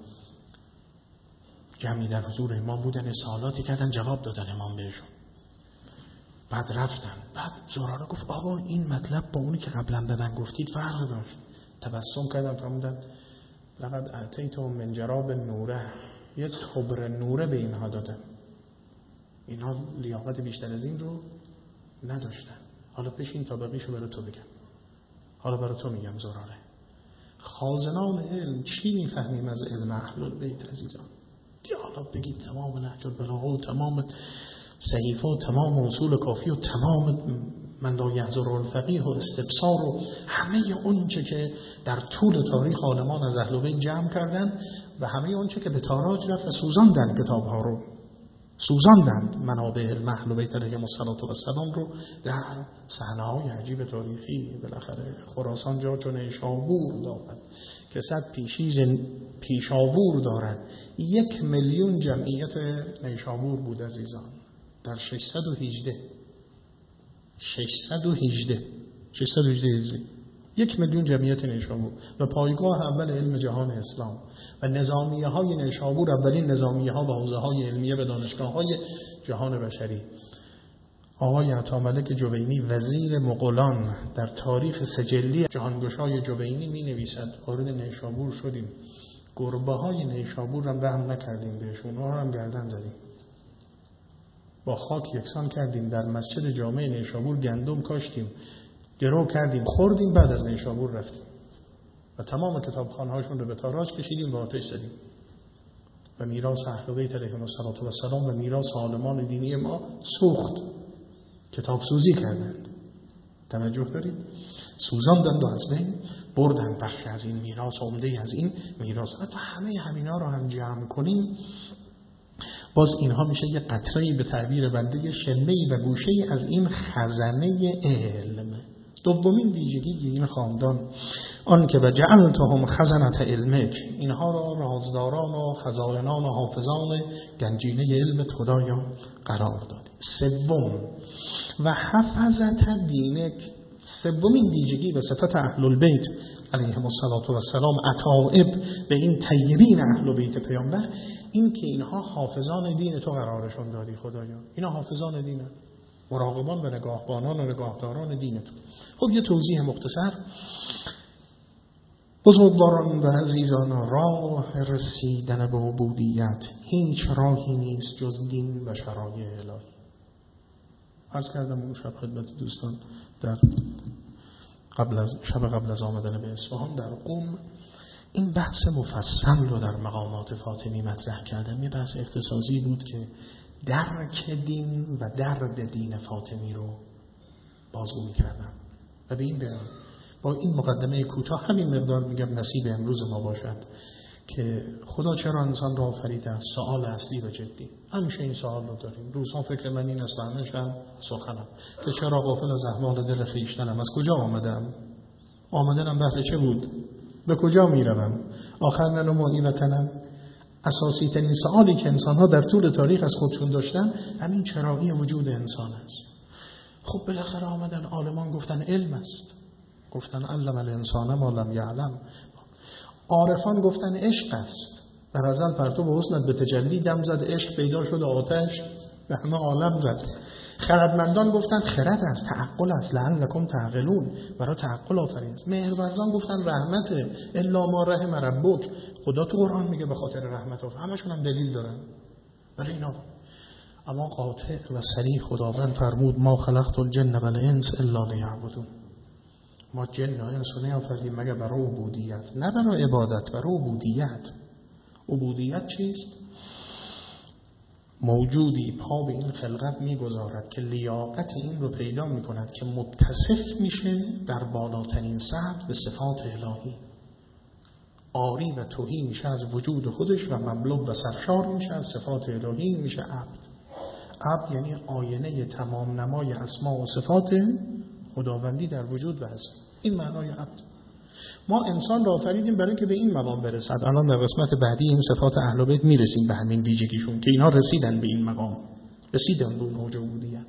جمعی در حضور امام بودن، سوالاتی کردن جواب دادن امام بهشون، بعد رفتن. بعد زراره گفت آقا این مطلب با اونی که قبلا به من گفتید فرق داشت. تبسم کردم فرمودن لقد اعطیتهم من جراب نوره، یک خبر نوره به اینها دادم، اینها لیاقت بیشتر از این رو نداشتن. حالا بشین تا بقیشو برای تو بگم، حالا برای تو میگم زراره. خازنان علم چی میفهمیم از علم اهل البیت عزیزان؟ حالا بگید تمام نهج البلاغه و تمام صحیفه و تمام اصول کافی و تمام من لا یحضر الفقیه و استبصار و همه اونچه که در طول تاریخ عالمان از اهل بیت جمع کردن و همه اونچه که به تاراج رفت و سوزاندن کتاب‌ها رو، سوزاندند منابع علم اهل بیت علیهم السلام رو در صحنه‌های عجیب تاریخی. بالاخره خراسان جا چون نیشابور دارد که 100 پیشاور دارد. 1 میلیون جمعیت نیشابور بود عزیزان در 618 1 میلیون جمعیت نیشابور و پایگاه اول علم جهان اسلام و نظامیه های نیشابور اولین نظامیه ها و حوزه های علمیه به دانشگاه های جهان بشری. آقای عطاملک جوینی وزیر مغولان در تاریخ سجلی جهانگشای جوینی می نویسد وارد نیشابور شدیم، گربه های نیشابور هم رحم نکردیم بهشون، اونها هم گردن زدیم، با خاک یکسان کردیم، در مسجد جامع نیشابور گندم کاشتیم، گرو کردیم، خوردیم، بعد از نیشابور رفتیم و تمام کتابخانه‌هاشون رو به تاراج کشیدیم و آتش زدیم و میراث اهل بیت علیهم السلام و میراث عالمان دینی ما سوخت، کتاب سوزی کردند. توجه دارید؟ سوزاندند و از بین بردن بخش از این میراث، عمده از این میراث. حتی همه همینا رو هم جمع کنیم باز اینها میشه یه قطره‌ای به تعبیر بنده، شمه‌ای و گوشه‌ای از این خزانه علم. دومین ویژگی این خاندان آن که و جعلتهم خزنت علمک، اینها را رازداران و خزائنان و حافظان گنجینه علم خدایا قرار دادی. سوم و حفظت دینک، سومین ویژگی و صفت اهل البیت علیهم السلام عطائب به این طیبین اهل بیت پیامبر، این که اینها حافظان دین تو قرارشون دادی خدایا. اینا حافظان دینه، مراقبان و نگاهبانان و نگاهداران دین تو. خب یه توضیح مختصر. بزرگواران و عزیزان، راه رسیدن به عبودیت هیچ راهی نیست جز دین و شرایع الهی. عرض کردم اون شب خدمت دوستان در قبل از آمدن به اصفهان در قم این بحث مفصل رو در مقامات فاطمی مطرح کردم. یه بحث اختصاصی بود که درک دین و درد دین فاطمی رو بازگو می‌کردم. و به این بیان با این مقدمه کوتاه همین مقدار میگم نصیب امروز ما باشد که خدا چرا انسان را آفریده است. سوال اصلی و جدی همیشه این سوال رو داریم. روزها فکر من این است همشم سخنم که چرا غافل از احوال دل خویشتنم، از کجا آمدم، آمدنم بهر چه بود، به کجا میروم، آخر من و مانی وطنم. اساسی ترین سوالی که انسان ها در طول تاریخ از خودشون داشتن همین چرایی وجود انسان است. خب بالاخره آمدن عالمان گفتن علم است، گفتن علم الانسان ما لم یعلم. عارفان گفتن عشق است، در ازل پرتو حسنت به تجلی دم زد، عشق پیدا شد آتش به همه عالم زد. خردمندان گفتن خرد است، تعقل است، لعلکم تعقلون، برای تعقل آفرین است. مهرورزان گفتن رحمت، الا ما رحم ربک، خدا تو قرآن میگه به خاطر رحمت آفرین. همشون هم دلیل دارن برای اینا. اما قاطع و صریح خداوند فرمود ما خلقت الجن والانس الا لیعبدون. ما جن و انس نیافریدیم مگر برای عبودیت، نه برای عبادت، برای عبودیت. عبودیت چیست؟ موجودی پا به این خلقت میگذارد که لیاقت این رو پیدا میکند که متصف میشه در بالاترین سطح به صفات الهی، عاری و تهی میشه از وجود خودش و مملو و سرشار میشه از صفات الهی، میشه عبد. عبد یعنی آینه تمام نمای اسما و صفات خداوندی در وجود و هست. این معنای عبد. ما انسان را آفریدیم برای که به این مقام برسد. الان در قسمت بعدی این صفات اهل بیت میرسیم به همین ویژگیشون که اینها رسیدن به این مقام، رسیدن به اون اوج عبودیت.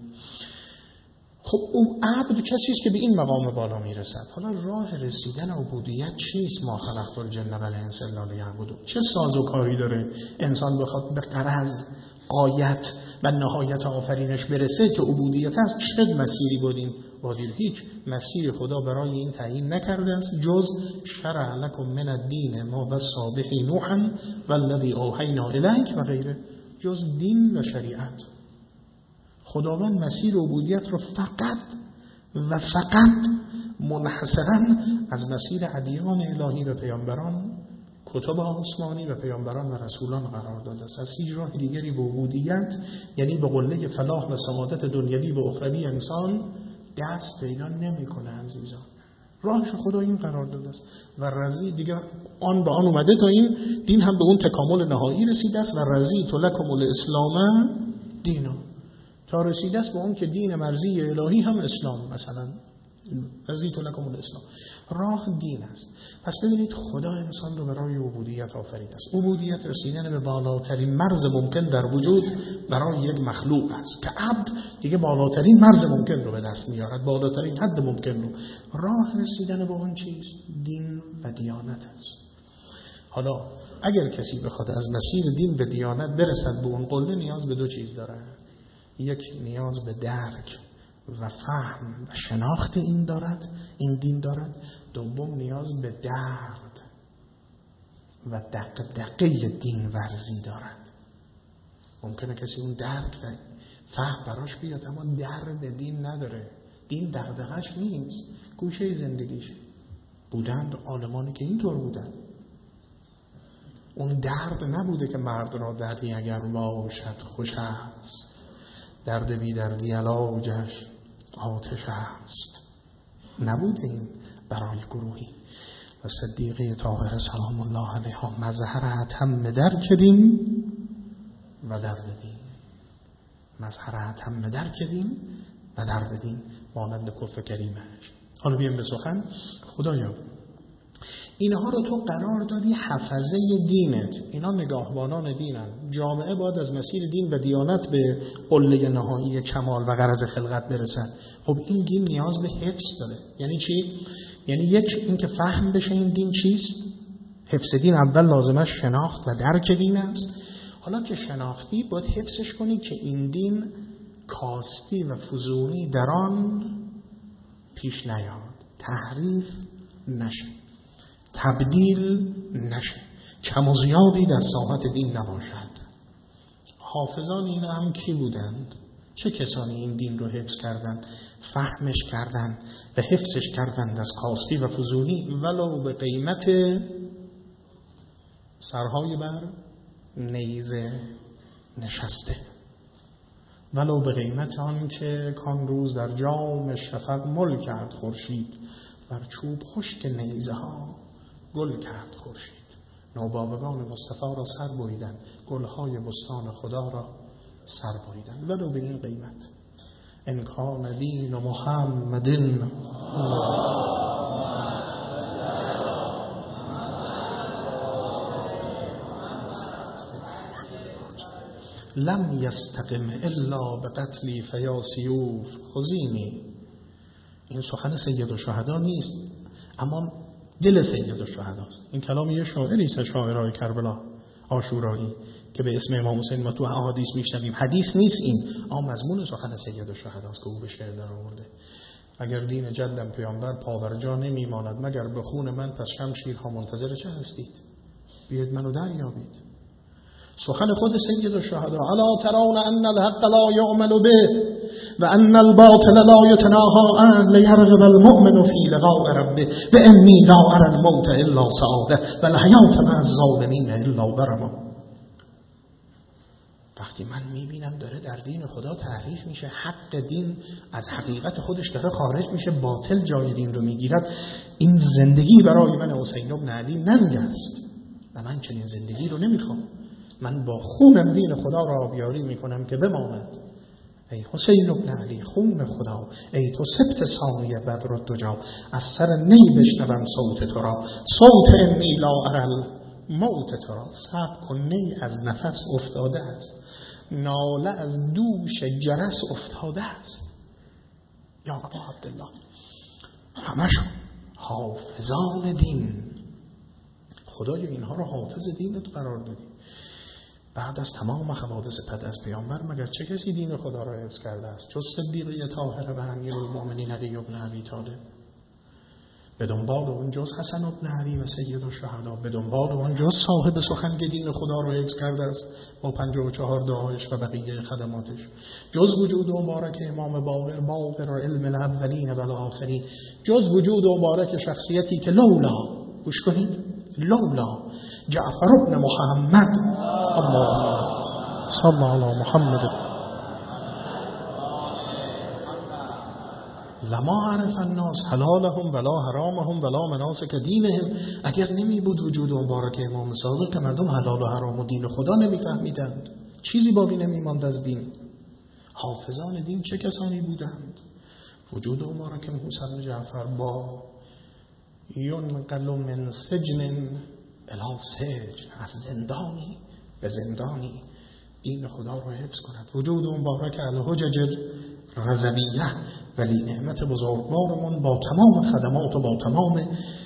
خب اون عبد کسی است که به این مقام بالا میرسد. حالا راه رسیدن عبودیت چیست؟ ما خلقت الجن والانس الا لیعبدون. چه سازوکاری داره انسان بخواد به غرض، غایت و نهایت آفرینش برسه که عبودیت است؟ چه مسیری بودیم؟ هیچ مسیر خدا برای این تعیین نکرده است جز شرع لکم من الدین ما وصی به نوحا والذی اوحینا الیک و غیره. جز دین و شریعت خداوند مسیر عبودیت رو فقط و فقط منحصرا از مسیر ادیان الهی و پیامبران، کتب آسمانی و پیامبران و رسولان قرار داده است. از هیچ راه دیگری به عبودیت، یعنی به قله فلاح و سعادت دنیوی و اخروی انسان دست پیدا نمی‌کنه عزیزان. راهش خدا این قرار داده است و رضی دیگه آن به آن اومده تا این دین هم به اون تکامل نهایی رسیده است و رضیت لکم الاسلام دینا، تا رسیده است به اون که دین مرضی الهی هم اسلام، مثلا رضیت لکم الاسلام، راه دین است. پس ببینید خدا انسان رو برای عبودیت آفریده است. عبودیت رسیدن به بالاترین مرز ممکن در وجود برای یک مخلوق است که عبد دیگه بالاترین مرز ممکن رو به دست میارد، بالاترین حد ممکن رو. راه رسیدن به اون چیست؟ دین و دیانت است. حالا اگر کسی بخواد از مسیر دین به دیانت برسد به اون قله، نیاز به دو چیز داره. یک، نیاز به درک و فهم و شناخت این دارد، این دین دارد. دوم، نیاز به درد و دغدغه دین ورزی دارد. ممکنه کسی اون درد و فهم براش بیاد اما درد دین نداره. دین دغدغه‌اش نیست، گوشه زندگیشه. بودند عالمانی که اینطور بودند. اون درد نبوده که مرد را دردی اگر باشد خوش است، درد بی دردی علاجش آتش است. نبوده این برای گروهی. و صدیقه طاهره سلام الله علیها مظهر اتم درک دین و درد دین، مظهر اتم درک دین و درد دین، مانند کفر کریمش. حالا بیایم به سخن. خدایا اینها رو تو قرار دادی حفظه دینت، اینا نگاهبانان دینن. جامعه باید از مسیر دین و دیانت به قله نهایی کمال و غرض خلقت برسن. خب این دین نیاز به حفظ داره. یعنی چی؟ یعنی یک، این که فهم بشه این دین چیست. حفظ دین اول لازمش شناخت و درک دین است. حالا که شناختی باید حفظش کنی که این دین کاستی و فزونی در آن پیش نیاد، تحریف نشه، تبدیل نشه، کم و زیادی در ساحت دین نباشد. حافظان این هم کی بودند؟ چه کسانی این دین رو حفظ کردند، فهمش کردند و حفظش کردند از کاستی و فزونی، ولو به قیمت سرهای بر نیزه نشسته. ولو به قیمت آن که کان روز در جام شفق مل کرد خورشید، بر چوب خشک نیزه ها گل کرد خورشید. نوباوگان مصطفی را سر بریدند، گلهای بستان خدا را سر بریدند. ولو به این قیمت. ان کان دین محمد لم یستقم الا بقتلی فیا سیوف خزینی. این سخن سید الشهدا نیست، اما دل سید الشهدا است. این کلام یه شاعری است، شاعرای کربلا عاشورایی که به اسم امام حسین ما تو احادیث میشنویم. حدیث نیست این، اما مضمون سخن سید الشهدا است که او به شعر در آورده. اگر دین جدم پیامبر پابرجا نمیماند مگر به خون من، پس شمشیرها منتظر چه هستید؟ بیاید منو دریابید. سخن خود سید الشهدا: الا ترون ان الحق لا يعمل به و ان الباطل لا يتناهى عنه ليرغب المؤمن في لقاء ربه و انی لا ارى الموت الا سعاده و الحیات مع الظالمین الا برما. وقتی من میبینم داره در دین خدا تحریف میشه، حق دین از حقیقت خودش داره خارج میشه، باطل جای دین رو میگیرد، این زندگی برای من حسین بن علی ننگ است و من چنین زندگی رو نمیخوام. من با خونم دین خدا را آبیاری میکنم که بماند. ای حسین بن علی خون خدا، ای تو سبت ثانی بدر الدجا، از سر نی بشنوم صوت تو را، صوت انی لا اری الموت تو را. صبر کن، نی از نفس افتاده است، ناله از دوش جرس افتاده است. یا ابا عبدالله، همشون حافظان دین. خدای اینها رو حافظ دینت قرار دادی. بعد از تمام حوادث پد از پیامبر مگر چه کسی دین خدا را حفظ کرده است جز صدیقه طاهره و امیرالمؤمنین علی بن ابی طالب؟ به دنبال اون جز حسن بن علی و سید الشهدا، به دنبال اون جز صاحب سخن که دین خدا را حفظ کرده است با 54 دعایش و بقیه خدماتش، جز وجود مبارک امام باقر، باقر علم الاولین و الاخرین، جز وجود مبارک شخصیتی که لولا، گوش کنید، لولا جعفر بن محمد، اللهم صل علی محمد، لما عرف الناس حلالهم ولا حرامهم ولا مناسک دینهم. اگر نمی بود وجود مبارک امام صادق که مردم حلال و حرام و دین خدا نمیفهمیدند، چیزی باقی نمی ماند از دین. حافظان دین چه کسانی بودند؟ وجود مبارک موسی بن جعفر با ینقل من سجن الی سجن، از زندانی به زندانی دین خدا رو حفظ کند. وجود مبارک الحجج رضویه، ولی نعمت بزرگوارمون با تمام خدمات و با تمام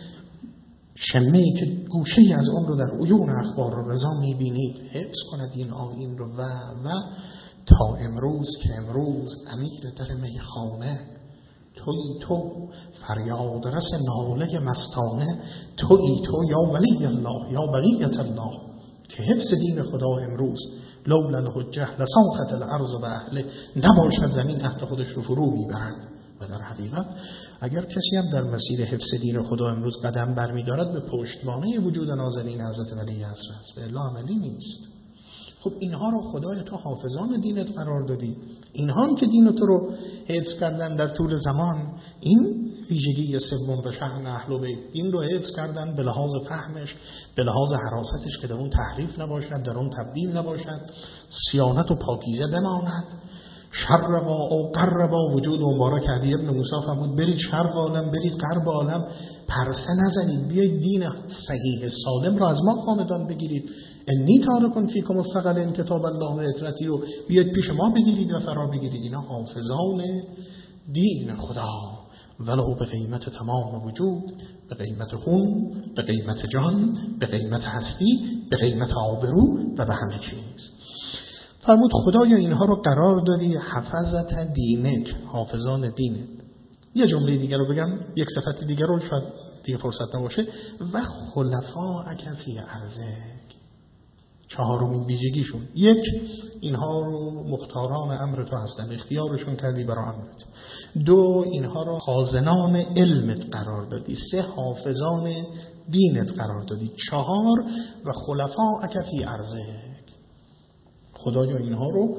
شمه‌ای که گوشه‌ای از اون رو در عیون اخبار و رضا می‌بینید حفظ کند این آیین رو و تا امروز که امروز امیر در میخانه تویی تو، فریاد رس ناله مستانه تویی تو، یا ولی الله یا بقیت الله، که حفظ دین خدا امروز لولا الحجه لساخت الارض و اهله، نباشد زمین اهل خودش رو فرو میبرد. و در حقیقت اگر کسی هم در مسیر حفظ دین خدا امروز قدم برمیدارد به پشتوانه وجود نازنین حضرت ولی عصر است، به الا عملی نیست. خب اینها رو خدای تو حافظان دینت قرار دادی، اینها هم که دین تو رو حفظ کردن در طول زمان. این ویژگی سوم و شأن اهل بیت، دین رو حفظ کردن به لحاظ فهمش، به لحاظ حراستش که در اون تحریف نباشد، در اون تبدیل نباشد، صیانت و پاکیزه بماند. شربا او قربا، وجود مبارک علی ابن موسی فرمود برید شرق عالم، برید غرب عالم، پرسه نزنید، بیاید دین صحیح سالم را از ما خاندان بگیرید. انی تارکن فیکم الثقلین کتاب الله و اطرتی رو بیاید پیش ما بگیرید و فرا بگیرید. اینا حافظان دین خدا، ولو به قیمت تمام وجود، به قیمت خون، به قیمت جان، به قیمت هستی، به قیمت آبرو و به همه چیز. فرمود خدایا اینها رو قرار دادی حفظت دینک، حافظان دینت. یه جمله دیگر رو بگم، یک صفت دیگر رو شاید دیگه فرصت نباشه. و خلفاءک فی ارضک، چهارمین ویژگیشون، یک، اینها رو مختاران امر تو هستن، اختیارشون کردی برای امرت. دو، اینها رو خازنان علمت قرار دادی. سه، حافظان دینت قرار دادی. چهار، و خلفاءک فی ارضک، خدایا اینها رو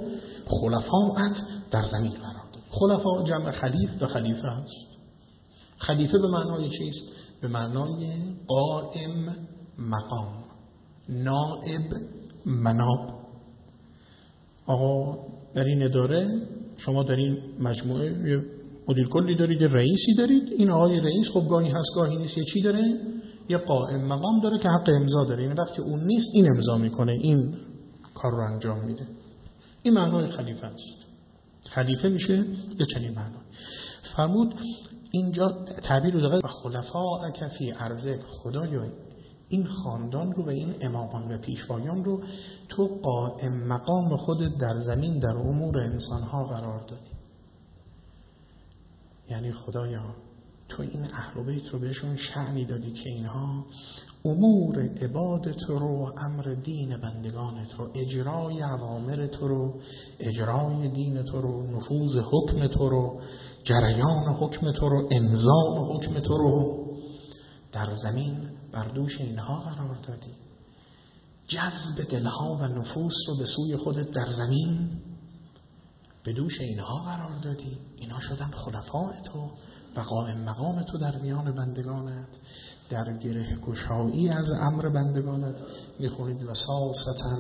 خلفاءت در زمین قرار دادی. خلفا جمع خلیف و خلیفه است. خلیفه به معنای چیست؟ به معنای قائم مقام، نائب مناب. آقا در این اداره شما در این مجموعه یه مدیر کلی دارید، یه رئیسی دارید. این آقای رئیس خب گاهی هست گاهی نیست، یه چی داره؟ یه قائم مقام داره که حق امضا داره. این وقتی اون نیست این امضا میکنه، این کار رو انجام میده. این معنای خلیفه است. خلیفه میشه یه چنین معنی. فرمود اینجا تعبیر رو دقیق، خلفاءک فی ارضک، خدایا این خاندان رو و این امامان و پیشوایان رو تو قائم مقام خودت در زمین در امور انسانها قرار دادی. یعنی خدایا تو این اهل بیت رو بهشون شأنی دادی که اینها امور عبادت رو، امر دین بندگانت رو، اجرای اوامر تو رو، اجرای دین تو رو، نفوذ حکم تو رو، جریان حکم تو رو، انظام حکم تو رو در زمین بر دوش اینها قرار دادی. جذب دلها و نفوس رو به سوی خودت در زمین به دوش اینها قرار دادی. اینا شدن خلفاء تو و قائم مقام تو در میان بندگانت. در گره گشایی از امر بندگانت میخونید وساستاً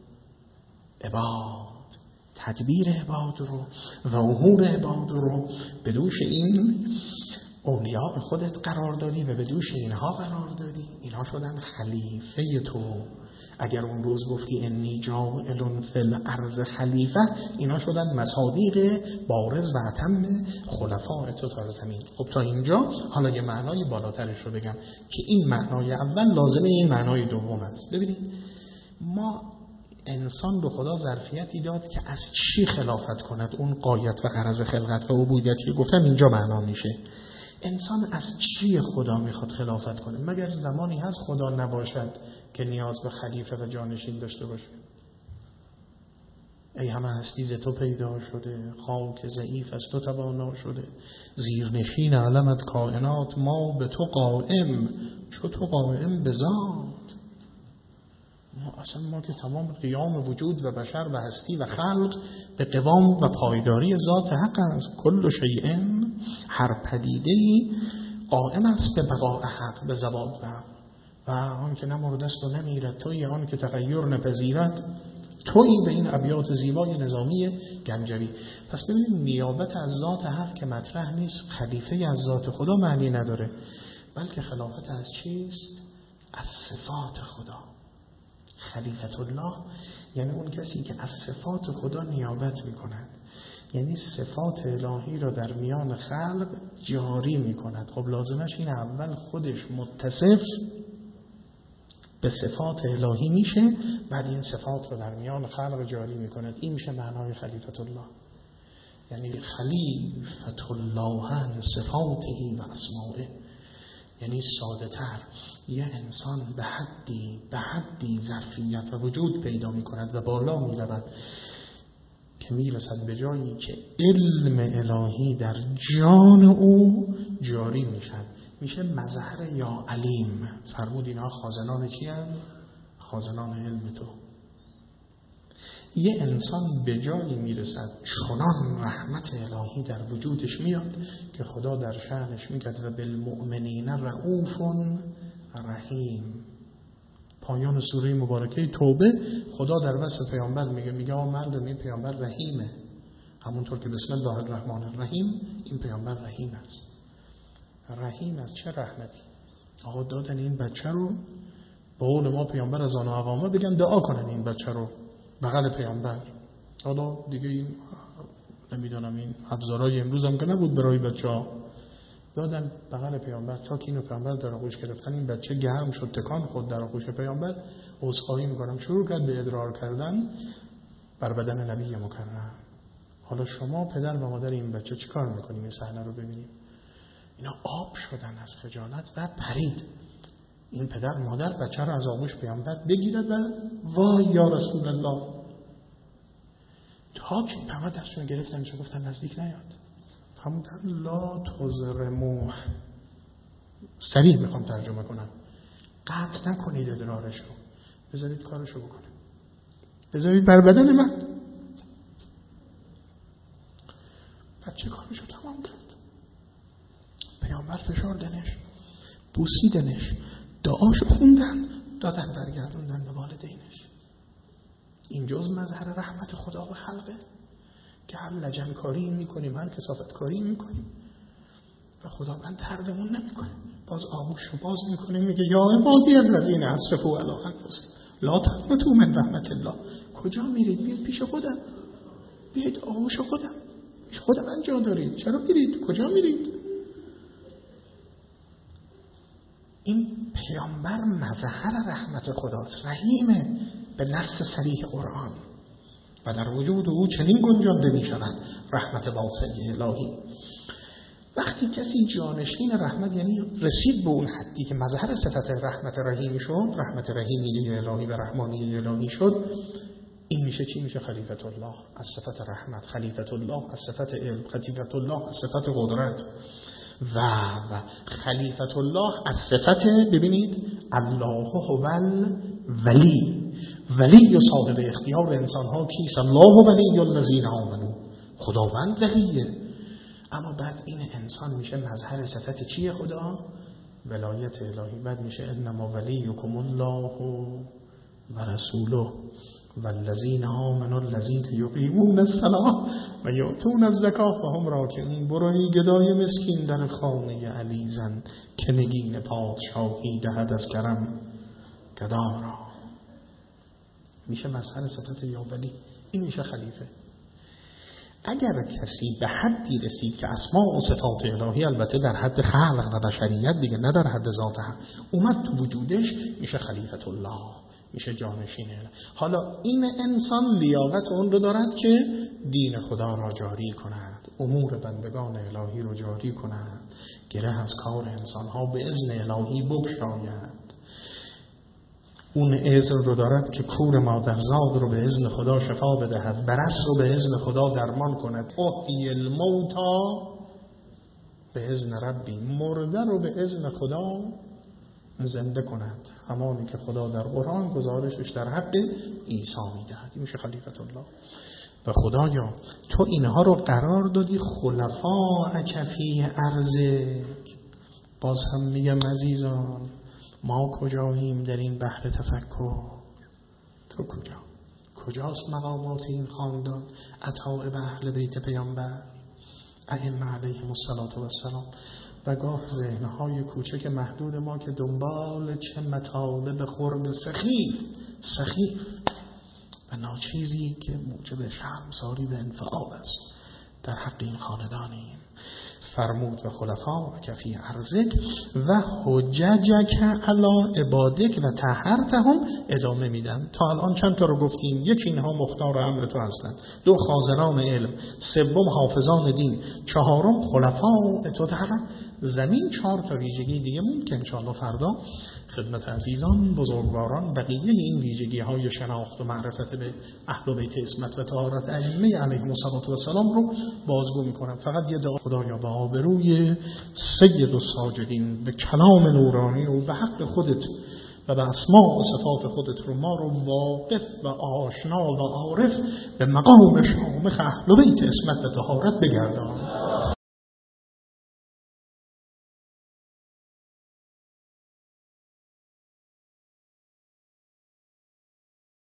عباد، تدبیر عباد رو و امور عباد رو به دوش این اولیاء خودت قرار دادی و به دوش اینها قرار دادی. اینها شدن خلیفه تو. اگر اون روز گفتی انی جاعل فی الارض خلیفه، اینا شدن مصادیق بارز و اتم خلفاء تو تا زمین. خب تا اینجا حالا یه معنای بالاترش رو بگم که این معنای اول لازمه این معنای دوم است. ببینید ما انسان به خدا ظرفیتی داد که از چی خلافت کند، اون غایت و غرض خلقت و عبودیتی گفتم اینجا معنا میشه. انسان از چی خدا میخواد خلافت کنه؟ مگر زمانی هست خدا نباشد که نیاز به خلیفه و جانشین داشته باشه؟ ای همه هستی ز تو پیدا شده، خاک ضعیف از تو توانا شده، زیرنشین علمت کائنات ما به تو قائم، چو تو قائم به ذات. ما که تمام قیام وجود و بشر و هستی و خلق به قوام و پایداری ذات حق است. کل شیء، هر پدیده‌ای قائم است به بقاء حق، به زوال حق. و آن که نمرده است و نمیرد تویی، آن که تغییر نپذیرد تویی. به این ابیات زیبای نظامی گنجوی. پس ببینید نیابت از ذات حق که مطرح نیست، خلیفه از ذات خدا معنی نداره، بلکه خلافت از چیست؟ از صفات خدا. خلیفت الله یعنی اون کسی که از صفات خدا نیابت می کند، یعنی صفات الهی را در میان خلق جاری می کند. خب لازمش این اول خودش متصف به صفات الهی میشه، بعد این صفات را در میان خلق جاری می کند. این میشه معنای خلیفت الله. یعنی خلیفت الله صفاته و اسمائه، یعنی ساده تر یه انسان به حدی ظرفیت و وجود پیدا می کند و بالا می رود که می رسد به جایی که علم الهی در جان او جاری می شد، میشه مظهر یا علیم. فرمود اینا خازنان چی هستند؟ خازنان علم تو. یه انسان به جایی میرسد چنان رحمت الهی در وجودش میاد که خدا در شأنش میگه و بالمؤمنین رؤوف رحیم. پایان سوره مبارکه توبه خدا در وصف پیامبر میگه مردم این پیامبر رحیمه، همونطور که بسم الله الرحمن الرحیم این پیامبر رحیم است. رحیم است. چه رحمتی؟ آقا دادن این بچه رو، به قول ما پیامبر از آن عوامه بگن دعا کنن این بچه رو بغل پیامبر. حالا دیگه این نمیدونم این ابزارهای امروز هم که نبود برای بچه‌ها، دادن بغل پیامبر تا که اینو پیامبر در آغوش گرفتن. این بچه گرم شد، تکان خود در آغوش پیامبر. عذرخواهی میکنم شروع کرد به ادرار کردن بر بدن نبی مکرم. حالا شما پدر و مادر این بچه چی کار میکنیم؟ این صحنه رو ببینیم. اینا آب شدن از خجالت و پرید. این پدر مادر بچه رو از آغوش پیامبر بگیرد و وای یا رسول الله، تا که پیامبر دستشون گرفتن چه گفتن نزدیک نیاد. فرمودن لا تزرموه، صریح میخوام ترجمه کنم، قطع نکنید ادرارش رو، بذارید کارشو بکنه، بذارید بر بدن من. بچه کارشو تمام کرد. پیامبر فشاردنش، بوسیدنش، دعاشو خوندن، دادن برگردوندن به والدینش. این جز مظهر رحمت خدا به خلقه که هم لجن کاری میکنیم هم کثافت کاری میکنیم و خداوند طردمون نمیکنه، باز آغوش رو باز میکنه، میگه یا عبادی الذین اسرفوا علی انفسهم لا تقنطوا من رحمت الله. کجا میرید؟ بیاید پیش خودم، بیاید آغوش خودم، پیش خودم انجا دارید، چرا میرید؟ کجا میرید؟ این پیامبر مظهر رحمت خداست، رحیمه به نص صریح قرآن و در وجود او چنین گنجانده می شود رحمت واسعه الهی. وقتی کسی جانشین رحمت، یعنی رسید به اون حدی که مظهر صفت رحمت رحیم شد، رحمت رحیمی الهی و رحمانی الهی شد، این میشه چی؟ میشه خلیفت الله از صفت رحمت، خلیفت الله از صفت علم، خلیفت الله از صفت قدرت و خلیفت الله از صفت، ببینید، الله هو ولی و صاحب اختیار انسان ها کیست؟ الله ولی الذین آمنوا. خداوند ولیه. اما بعد این انسان میشه مظهر صفت چیه؟ خدا؟ ولایت الهی. بعد میشه انما ولیکم الله و رسوله والذین آمنوا الذین یقیمون الصلاة و یؤتون الزکاة و هم راکعون. برای گدای مسکین در خانه علی زن که نگین پادشاهی دهد از کرم گدا را. میشه مظهر صفت یا ولی. این میشه خلیفه. اگر کسی به حدی رسید که اسماء و صفات الهی، البته در حد خلق و بشریت دیگه، نه در حد ذات هم، اومد تو وجودش، میشه خلیفت الله، میشه جانشین الهی. حالا این انسان لیاقت اون رو دارد که دین خدا را جاری کند، امور بندگان الهی رو جاری کند، گره از کار انسان ها به اذن الهی بگشاید. اون اذن رو دارد که کور مادرزاد رو به اذن خدا شفا بدهد، برس رو به اذن خدا درمان کند، احیی الموتا به اذن ربی، مرده رو به اذن خدا زنده کند، همانی که خدا در قرآن گزارشش در حق عیسی میدهد. این میشه خلیفت الله. و خدایا تو اینها رو قرار دادی خلفاء فی ارضک. باز هم میگم عزیزان، ما کجاییم در این بحر تفکر؟ تو کجاست مقامات این خاندان اطاع به اهل بیت پیامبر ائمه علیهم السلام؟ و گاه ذهنهای کوچک محدود ما که دنبال چه مطالب خرد سخیف و ناچیزی که موجب شرمساری و انفعال است در حق این خاندانیم. فرمود و خلفاء فی ارضک و حججک علی عبادک و طهرتهم. ادامه میدن. تا الان چند تا رو گفتیم؟ یکی اینها مختار امر تو هستند، دو خازنان علم، سوم حافظان دین، چهارم خلفاء تو در زمین. 4 تا ویژگی دیگه مون که انشاءالله فردا خدمت عزیزان بزرگواران بقیه این ویژگی های شناخت و معرفت به اهل بیت عصمت و طهارت ائمه علیهم السلام رو بازگو میکنم. فقط یه دعا: خدایا به آبروی سید الساجدین، به کلام نورانی و به حق خودت و به اسماء و صفات خودت رو ما رو واقف و آشنا و عارف به مقام شامخ اهل بیت عصمت و طهارت بگردان.